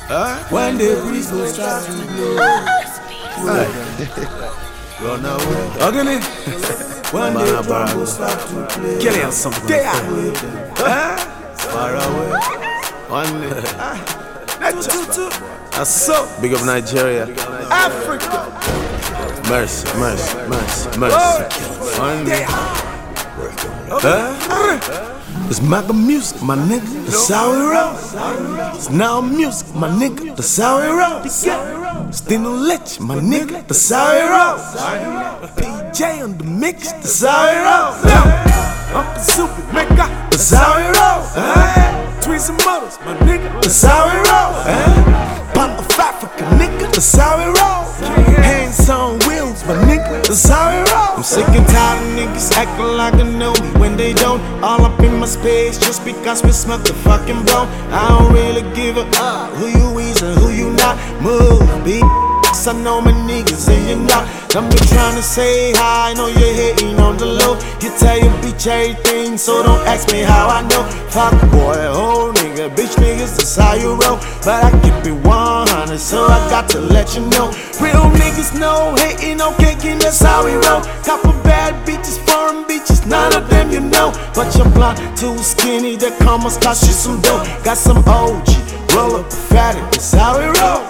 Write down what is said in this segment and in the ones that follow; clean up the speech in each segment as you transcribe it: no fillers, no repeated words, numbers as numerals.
One day breeze will start to blow. Run away. Ugly. One day drum will start to play. Get in some there. Far away. One day. That's so. Big up Nigeria. Africa. Mercy, mercy, mercy, mercy. One day. It's Maga music, my nigga. That's how we roll. It's now music, my nigga. That's how we roll. Stino Lech, my nigga. That's how we roll. PJ on the mix. That's how we roll. I'm the super nigga. That's how we roll. Tweets and models, my nigga. That's how we roll. Pop of Africa, nigga. That's how we roll. Hands on wheels, my nigga. That's how we roll. I'm sick and tired of niggas acting like they know me when they don't. All up in my space just because we smoke the fucking bone. I don't really give a who you is and who you not. Move, bitch. I know my niggas and you're not. I'm just trying to say hi, I know you're hating on the low. You tell your bitch everything, so don't ask me how I know. Fuck boy, oh nigga, bitch niggas, that's how you roll. But I keep it 100, so I got to let you know. Real niggas know, hating on kicking, that's how we roll. Couple bad bitches, foreign bitches, none of them you know. But you're blonde, too skinny, that commas cost you some dough. Got some OG, roll up a fatty, that's how we roll.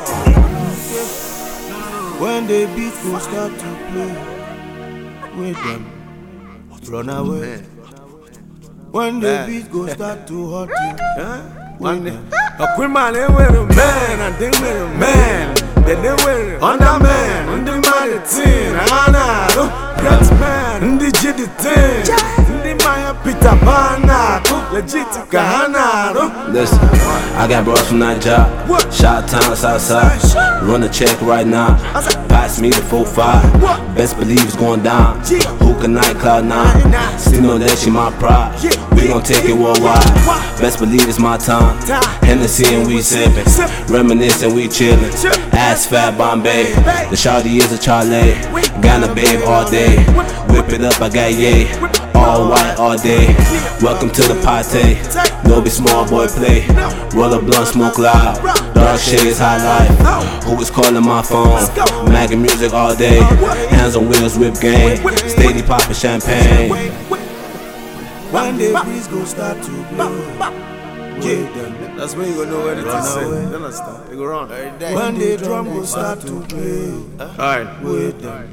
When the beat will start to play with them, run away. When the beat go start to hurt you, when they a queen man, they with a man, and they with a man. Then they with a underman, and they mad at 10. Great man, and they did the thing. And they Maya Peter Bana, legit Kahana. Listen, I got bros from Nigeria, shot town Southside. Run a check right now, pass me the 4-5. Best believe it's going down. Hookah night, cloud 9. Still know that she my pride. We gon' take it worldwide. Best believe it's my time. Hennessy and we sippin', reminiscing, we chillin'. Ass fat Bombay, the shawty is a Charlie. Ghana babe all day, whip it up, I got yay. All white all day, welcome to the party. No be small boy play, roll a blunt, smoke loud. Dark shades, high life, who is calling my phone? Maga music all day, hands on wheels, whip game. Steady poppin' champagne. One day breeze go start to blow. Yeah, that's when you gonna know what it is. Then I start. They go wrong. One day drum go start to play. Alright. With them.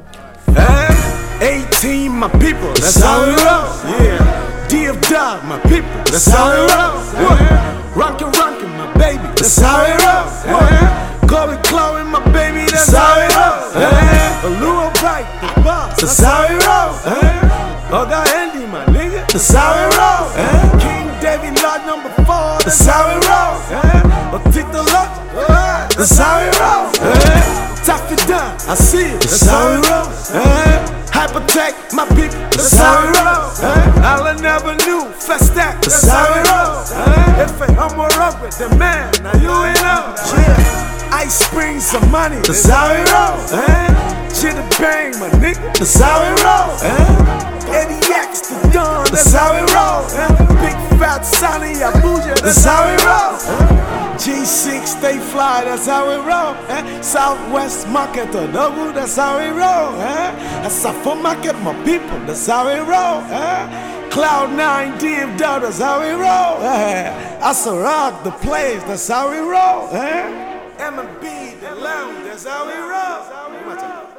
18, my people, that's how we roll. Yeah. DF Dog, my people, that's how we roll. Rockin', my baby, that's how we roll. Chloe, my baby, that's how we roll. Lua Bike, the boss, that's how we roll. Oga Andy, my nigga, that's how we roll. King David Lord number 4, that's how we roll. Tito Lodge, that's how we roll. Taffy Dunn, I see it, that's how we roll. Hypertech, my people, that's how we roll. I never knew, fast stack, that's how we roll. If I'm more up with the man, now you ain't know. Ice Springs, some money, that's how we roll. Chitty Bang, my nigga, that's how we roll. Eddie X, the Don, that's how we roll. Big Fat Sonny, Abuja, that's how we roll. G6, stay fly, that's how we roll. Southwest Market, Double, that's how we roll. Asafo Market, my people, that's how we roll. Cloud 9, DF Dog, that's how we roll. Asa Rock, the place, that's how we roll. M&B, the lounge, that's how we roll.